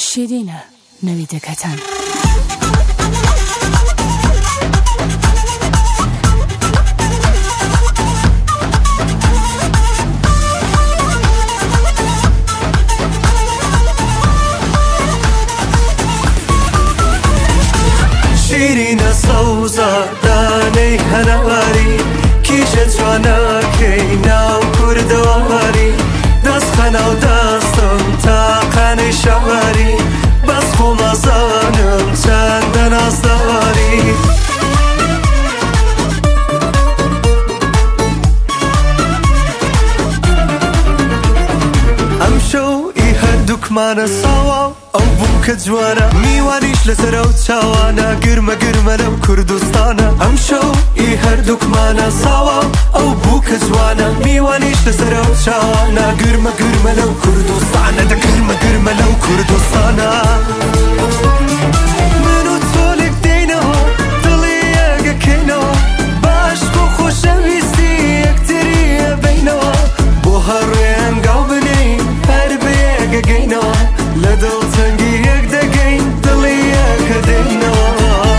شیرینە نەویدەکەتان. شیرینە سەوزە دانەی هەنەواری کیژە جوانەکەی ناو کوردەواری دەست خەناو دەستم تاقانەی شەواری بەس خۆمەزانم چەندە نازدەواری ئەم شەوئی هەردووکمانە ساوا ئەو بوو کە جوانە میوانیش لەسەرە و چاوانە گرمە گرمە لەو کوردستانە ئەم شەوئی هەردووکمانە ساوا ئەو بوو کە جوانە میوانیش لەسەرە و چاوانە گرمە گرمە لەو کوردستانە دە گرمە گرمە لەو کوردستانە من و تۆلێک دێینەوە دڵی یەکەکەینەوە باش بۆ خۆشەویستی یەکتری ئەبینەوە بۆ هەڕوێ ئەنگاو بنین هەر بە یەکەگەینەوە لە دڵتەنگی یەک دەگەین دڵی یەکە دێینەوە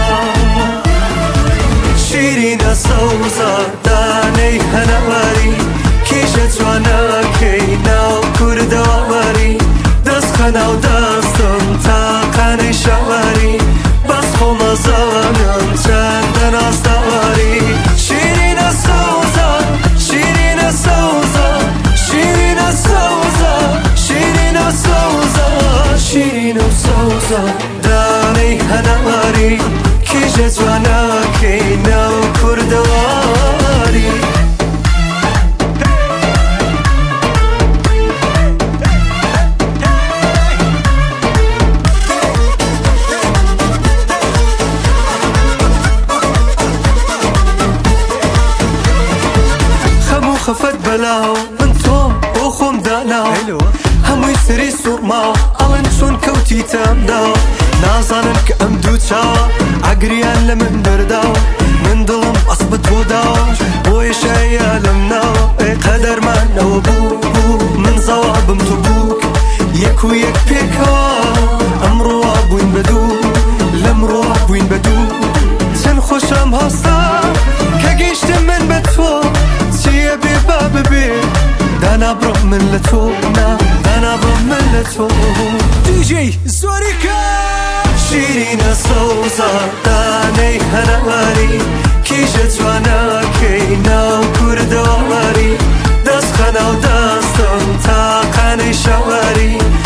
شیرینە سەوزە دانەی هەنەواری کیژە جوانەکەی ناو کوردەواری دەست خەناو دەستم تاقانەی شەواری بەس خۆمەزانم چەندە نازدەواری شیرینە سەوزە شیرینە سەوزە شیرینە سەوزە شیرینە سەوزە شیرینە سەوزە دانەی هەنەواری کیژە جوانەکەی ناو کوردەواری خەفەت بەلاو من تۆم بۆ خۆم داناو هەمووی سری سوورماوە ئەڵەن چۆن کەوتیتەمداوە نازانم کە ئەم دوو چاوە ئاگریان لە من دەرداوە من دڵم ئەس بە تۆ داوە بۆیە شایە لەم ناوە قەدەرمانەوە بوو من زەوابم تۆ بووک یەک و یەک پێکەوە ئەمڕۆ بووین بە دوو لەمڕۆ بووین بە دوو چەند خۆشم هەستا کە گەیشتم من بە تۆ چیە بێ با ببێ دانابڕۆ من لە تۆ دانابڕۆ من لە تۆ دیجەی زۆریکە شیرینە سەوزە دانەی هەنەواری کیژە جوانەکەی ناو کوردەواری دەست خەناو دەستم تاقانەی شەواری